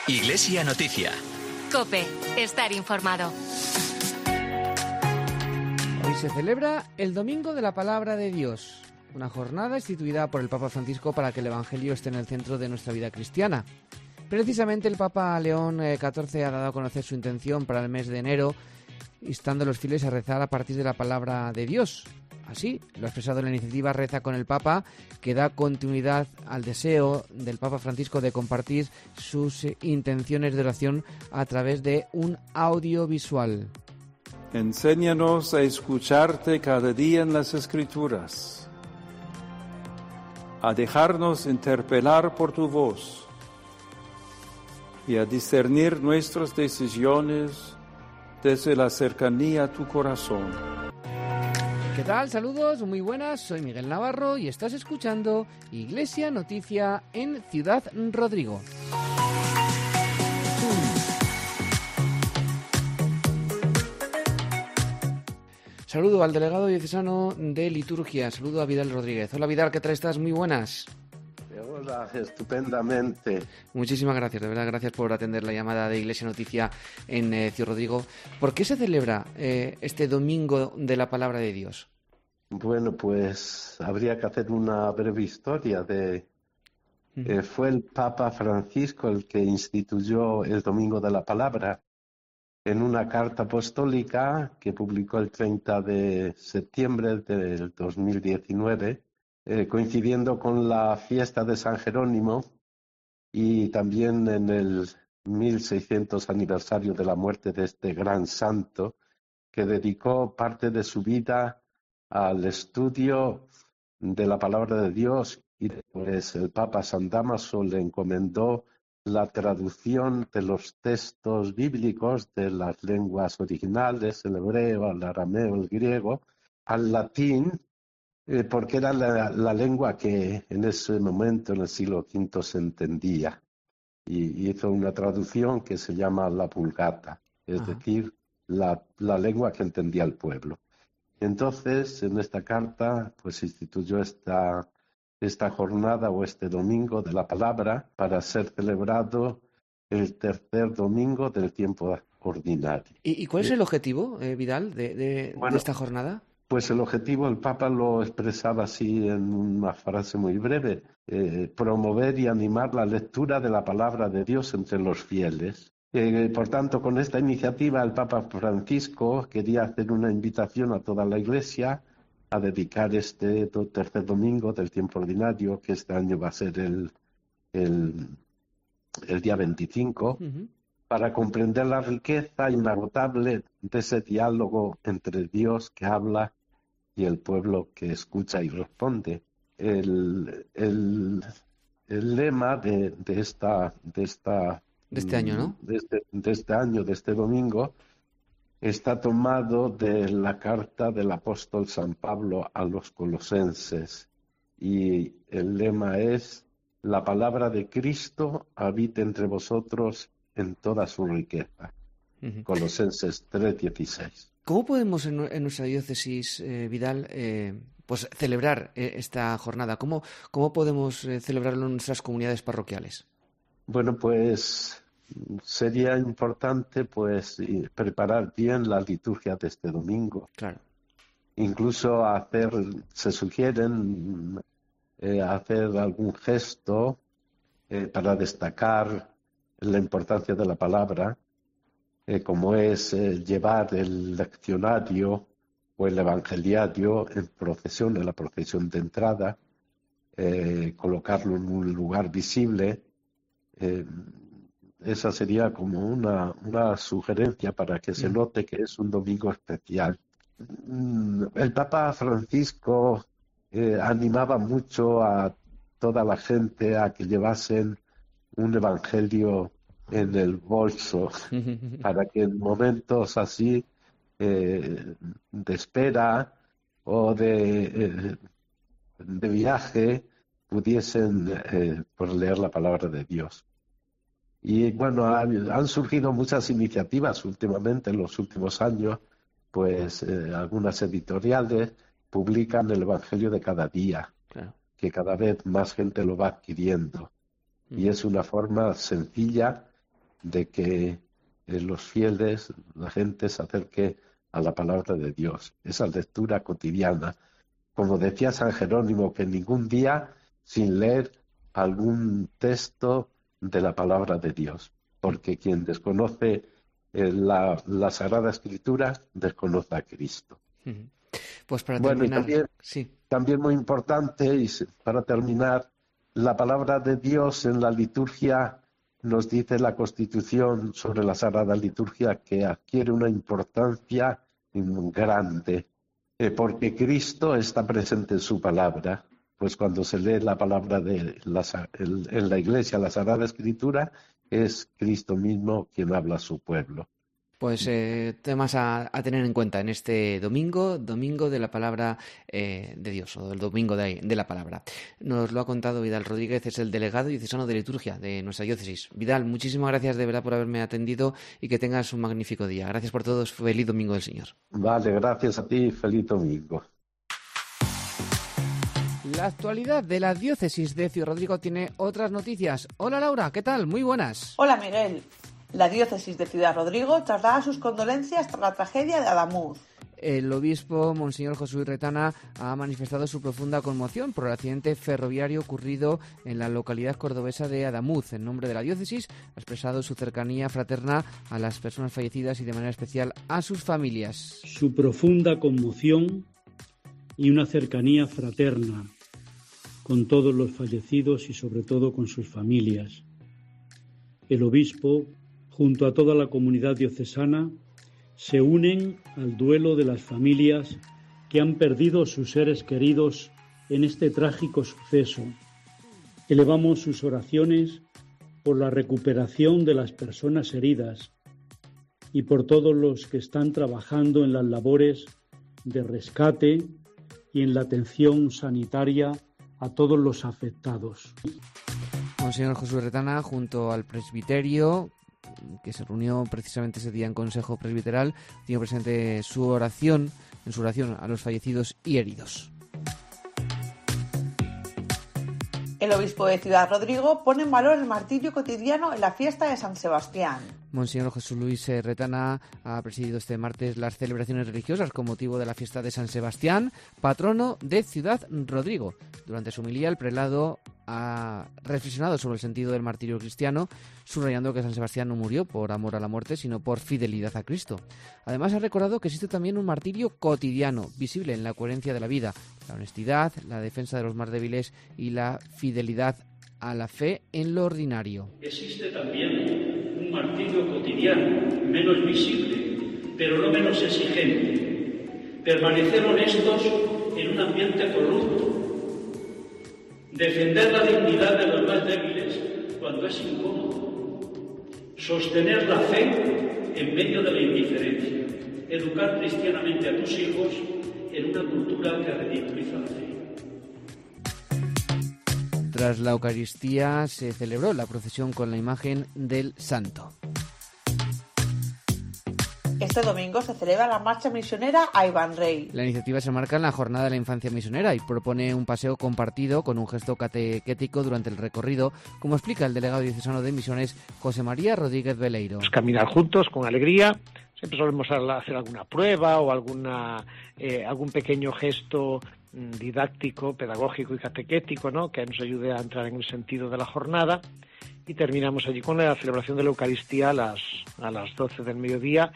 Iglesia Noticia. COPE. Estar informado. Hoy se celebra el Domingo de la Palabra de Dios, una jornada instituida por el Papa Francisco para que el Evangelio esté en el centro de nuestra vida cristiana. Precisamente el Papa León XIV ha dado a conocer su intención para el mes de enero, instando a los fieles a rezar a partir de la Palabra de Dios. Así lo ha expresado en la iniciativa Reza con el Papa, que da continuidad al deseo del Papa Francisco de compartir sus intenciones de oración a través de un audiovisual. Enséñanos a escucharte cada día en las Escrituras, a dejarnos interpelar por tu voz y a discernir nuestras decisiones desde la cercanía a tu corazón. ¿Qué tal? Saludos, muy buenas, soy Miguel Navarro y estás escuchando Iglesia Noticia en Ciudad Rodrigo. Saludo al delegado diocesano de liturgia, saludo a Vidal Rodríguez. Hola Vidal, ¿qué tal estás? Muy buenas. Hola, estupendamente. Muchísimas gracias, de verdad, gracias por atender la llamada de Iglesia Noticia en Ciudad Rodrigo. ¿Por qué se celebra este Domingo de la Palabra de Dios? Bueno, pues habría que hacer una breve historia fue el Papa Francisco el que instituyó el Domingo de la Palabra en una carta apostólica que publicó el 30 de septiembre del 2019, coincidiendo con la fiesta de San Jerónimo y también en el 1600 aniversario de la muerte de este gran santo, que dedicó parte de su vida al estudio de la palabra de Dios, y después el Papa San Dámaso le encomendó la traducción de los textos bíblicos de las lenguas originales, el hebreo, el arameo, el griego, al latín, porque era la lengua que en ese momento, en el siglo V, se entendía. Y hizo una traducción que se llama la Vulgata, es decir, la lengua que entendía el pueblo. Entonces, en esta carta, pues instituyó esta jornada o este Domingo de la Palabra para ser celebrado el tercer domingo del tiempo ordinario. ¿Y cuál es el objetivo, Vidal, de esta jornada? Pues el objetivo, el Papa lo expresaba así en una frase muy breve: promover y animar la lectura de la palabra de Dios entre los fieles. Por tanto, con esta iniciativa el Papa Francisco quería hacer una invitación a toda la Iglesia a dedicar este tercer domingo del tiempo ordinario, que este año va a ser el día 25, para comprender la riqueza inagotable de ese diálogo entre Dios que habla y el pueblo que escucha y responde. El lema de este año, ¿no? De este año, de este domingo, está tomado de la carta del apóstol San Pablo a los colosenses, y el lema es: la palabra de Cristo habite entre vosotros en toda su riqueza. Colosenses 3:16. ¿Cómo podemos en nuestra diócesis, Vidal, pues celebrar esta jornada? ¿Cómo podemos celebrarlo en nuestras comunidades parroquiales? Bueno, pues sería importante preparar bien la liturgia de este domingo. Claro. Incluso se sugieren hacer algún gesto para destacar la importancia de la palabra, como es llevar el leccionario o el evangeliario en la procesión de entrada, colocarlo en un lugar visible. Esa sería como una sugerencia para que se note que es un domingo especial. El Papa Francisco animaba mucho a toda la gente a que llevasen un evangelio en el bolso, para que en momentos así de espera o de viaje pudiesen leer la palabra de Dios. Y bueno, han surgido muchas iniciativas últimamente, en los últimos años, algunas editoriales publican el Evangelio de cada día, Claro. que cada vez más gente lo va adquiriendo. Y es una forma sencilla de que los fieles, la gente se acerque a la palabra de Dios, esa lectura cotidiana. Como decía San Jerónimo, que ningún día sin leer algún texto de la palabra de Dios, porque quien desconoce la Sagrada Escritura desconoce a Cristo. Pues para terminar, también muy importante, y para terminar, la palabra de Dios en la liturgia nos dice la Constitución sobre la Sagrada Liturgia que adquiere una importancia grande, porque Cristo está presente en su palabra. Pues cuando se lee la palabra en la Iglesia, la Sagrada Escritura, es Cristo mismo quien habla a su pueblo. Pues temas a tener en cuenta en este domingo de la palabra de Dios, o el domingo de la palabra. Nos lo ha contado Vidal Rodríguez, es el delegado diocesano de liturgia de nuestra diócesis. Vidal, muchísimas gracias de verdad por haberme atendido y que tengas un magnífico día. Gracias por todo, feliz domingo del Señor. Vale, gracias a ti, feliz domingo. La actualidad de la diócesis de Ciudad Rodrigo tiene otras noticias. Hola Laura, ¿qué tal? Muy buenas. Hola Miguel. La diócesis de Ciudad Rodrigo traslada sus condolencias tras la tragedia de Adamuz. El obispo Monseñor Josué Retana ha manifestado su profunda conmoción por el accidente ferroviario ocurrido en la localidad cordobesa de Adamuz. En nombre de la diócesis ha expresado su cercanía fraterna a las personas fallecidas y de manera especial a sus familias. Su profunda conmoción y una cercanía fraterna con todos los fallecidos y sobre todo con sus familias. El obispo, junto a toda la comunidad diocesana, se unen al duelo de las familias que han perdido sus seres queridos en este trágico suceso. Elevamos sus oraciones por la recuperación de las personas heridas y por todos los que están trabajando en las labores de rescate y en la atención sanitaria a todos los afectados. Monseñor Josué Retana, junto al presbiterio, que se reunió precisamente ese día en Consejo Presbiteral, tiene presente su oración a los fallecidos y heridos. El obispo de Ciudad Rodrigo pone en valor el martirio cotidiano en la fiesta de San Sebastián. Monseñor Jesús Luis Retana ha presidido este martes las celebraciones religiosas con motivo de la fiesta de San Sebastián, patrono de Ciudad Rodrigo. Durante su homilía, el prelado ha reflexionado sobre el sentido del martirio cristiano, subrayando que San Sebastián no murió por amor a la muerte, sino por fidelidad a Cristo. Además, ha recordado que existe también un martirio cotidiano, visible en la coherencia de la vida, la honestidad, la defensa de los más débiles y la fidelidad a la fe en lo ordinario. Existe también un martirio cotidiano, menos visible, pero no menos exigente. Permanecer honestos en un ambiente corrupto. Defender la dignidad de los más débiles cuando es incómodo. Sostener la fe en medio de la indiferencia. Educar cristianamente a tus hijos en una cultura que ridiculiza la fe. Tras la Eucaristía se celebró la procesión con la imagen del Santo. Este domingo se celebra la marcha misionera a Iván Rey. La iniciativa se marca en la Jornada de la Infancia Misionera y propone un paseo compartido con un gesto catequético durante el recorrido, como explica el delegado diocesano de Misiones, José María Rodríguez Veleiro. Pues caminar juntos con alegría. Siempre solemos hacer alguna prueba o algún pequeño gesto didáctico, pedagógico y catequético, ¿no?, que nos ayude a entrar en el sentido de la jornada. Y terminamos allí con la celebración de la Eucaristía a las 12 del mediodía.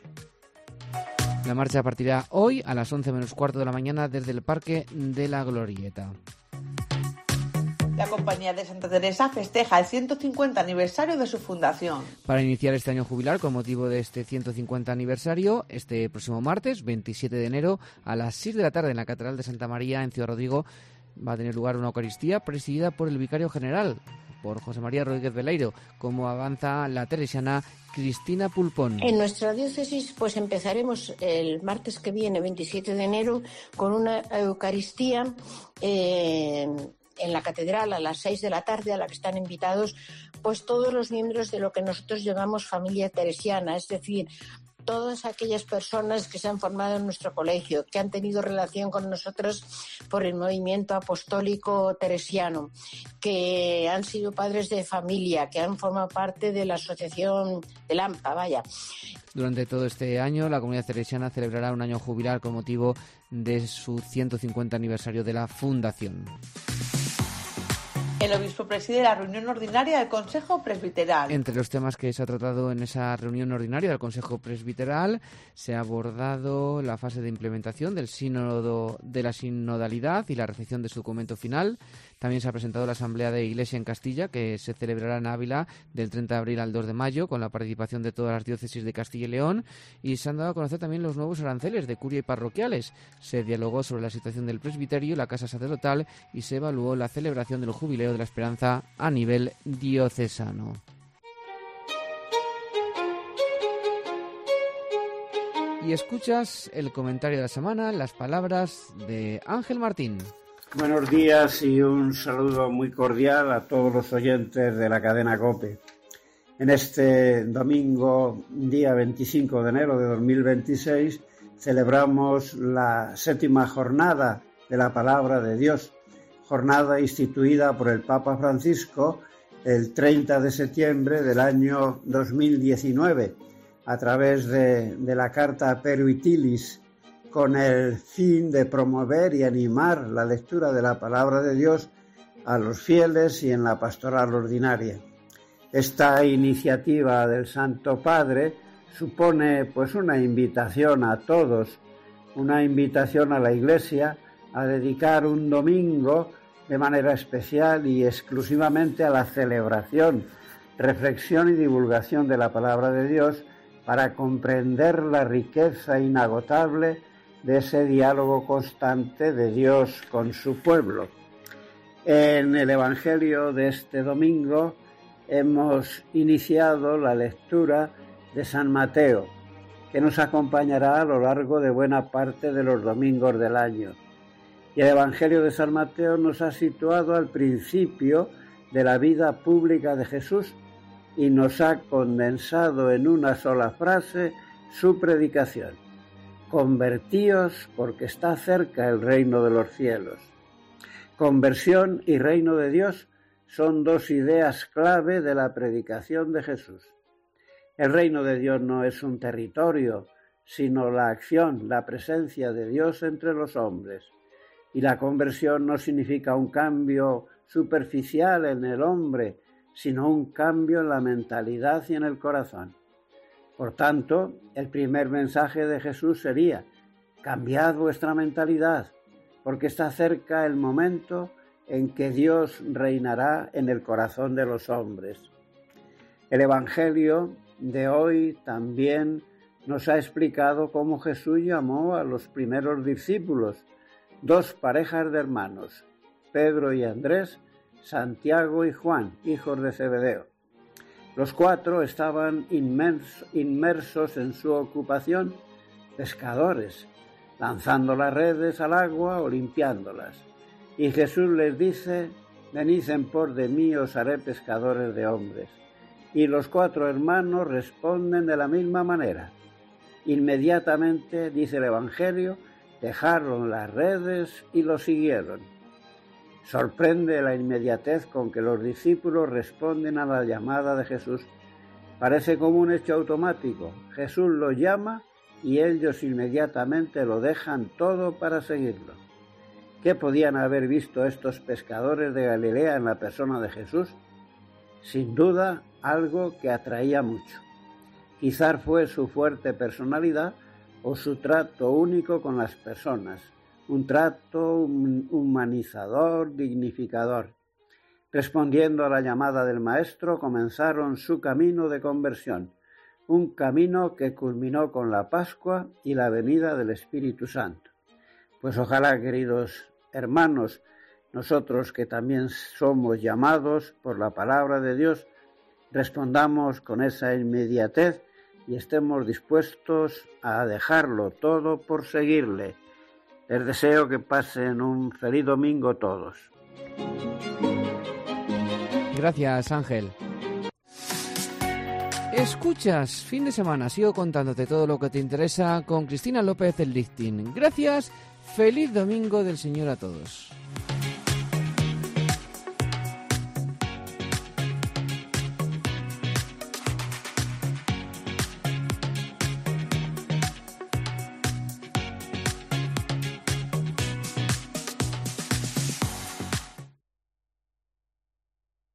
La marcha partirá hoy a las 11 menos cuarto de la mañana desde el Parque de la Glorieta. La Compañía de Santa Teresa festeja el 150 aniversario de su fundación. Para iniciar este año jubilar con motivo de este 150 aniversario, este próximo martes, 27 de enero, a las 6 de la tarde en la Catedral de Santa María en Ciudad Rodrigo, va a tener lugar una Eucaristía presidida por el Vicario General, por José María Rodríguez Veleiro, como avanza la teresiana Cristina Pulpón. En nuestra diócesis pues empezaremos el martes que viene, 27 de enero, con una Eucaristía en la catedral a las 6 de la tarde, a la que están invitados pues todos los miembros de lo que nosotros llamamos familia teresiana, es decir, todas aquellas personas que se han formado en nuestro colegio, que han tenido relación con nosotros por el movimiento apostólico teresiano, que han sido padres de familia, que han formado parte de la asociación del AMPA, vaya. Durante todo este año, la comunidad teresiana celebrará un año jubilar con motivo de su 150 aniversario de la fundación. El obispo preside la reunión ordinaria del Consejo Presbiteral. Entre los temas que se ha tratado en esa reunión ordinaria del Consejo Presbiteral se ha abordado la fase de implementación del sínodo de la sinodalidad y la recepción de su documento final. También se ha presentado la Asamblea de Iglesia en Castilla, que se celebrará en Ávila del 30 de abril al 2 de mayo, con la participación de todas las diócesis de Castilla y León, y se han dado a conocer también los nuevos aranceles de curia y parroquiales. Se dialogó sobre la situación del presbiterio y la casa sacerdotal y se evaluó la celebración del jubileo de la Esperanza a nivel diocesano. Y escuchas el comentario de la semana, las palabras de Ángel Martín. Buenos días y un saludo muy cordial a todos los oyentes de la cadena COPE. En este domingo, día 25 de enero de 2026, celebramos la 7ª jornada de la Palabra de Dios, jornada instituida por el Papa Francisco el 30 de septiembre del año 2019, a través de la Carta Peruitilis, con el fin de promover y animar la lectura de la Palabra de Dios a los fieles y en la pastoral ordinaria. Esta iniciativa del Santo Padre supone pues una invitación a todos, una invitación a la Iglesia a dedicar un domingo de manera especial y exclusivamente a la celebración, reflexión y divulgación de la Palabra de Dios para comprender la riqueza inagotable de ese diálogo constante de Dios con su pueblo. En el Evangelio de este domingo hemos iniciado la lectura de San Mateo, que nos acompañará a lo largo de buena parte de los domingos del año. Y el Evangelio de San Mateo nos ha situado al principio de la vida pública de Jesús y nos ha condensado en una sola frase su predicación: convertíos porque está cerca el reino de los cielos. Conversión y reino de Dios son dos ideas clave de la predicación de Jesús. El reino de Dios no es un territorio, sino la acción, la presencia de Dios entre los hombres. Y la conversión no significa un cambio superficial en el hombre, sino un cambio en la mentalidad y en el corazón. Por tanto, el primer mensaje de Jesús sería: cambiad vuestra mentalidad, porque está cerca el momento en que Dios reinará en el corazón de los hombres. El Evangelio de hoy también nos ha explicado cómo Jesús llamó a los primeros discípulos, dos parejas de hermanos, Pedro y Andrés, Santiago y Juan, hijos de Zebedeo. Los cuatro estaban inmersos en su ocupación, pescadores, lanzando las redes al agua o limpiándolas. Y Jesús les dice: venid en pos de mí, os haré pescadores de hombres. Y los cuatro hermanos responden de la misma manera. Inmediatamente, dice el Evangelio, dejaron las redes y lo siguieron. Sorprende la inmediatez con que los discípulos responden a la llamada de Jesús. Parece como un hecho automático. Jesús los llama y ellos inmediatamente lo dejan todo para seguirlo. ¿Qué podían haber visto estos pescadores de Galilea en la persona de Jesús? Sin duda, algo que atraía mucho. Quizás fue su fuerte personalidad o su trato único con las personas. Un trato humanizador, dignificador. Respondiendo a la llamada del Maestro, comenzaron su camino de conversión, un camino que culminó con la Pascua y la venida del Espíritu Santo. Pues ojalá, queridos hermanos, nosotros que también somos llamados por la palabra de Dios, respondamos con esa inmediatez y estemos dispuestos a dejarlo todo por seguirle. Les deseo que pasen un feliz domingo todos. Gracias, Ángel. Escuchas, fin de semana, sigo contándote todo lo que te interesa con Cristina López el Lichting. Gracias, feliz domingo del Señor a todos.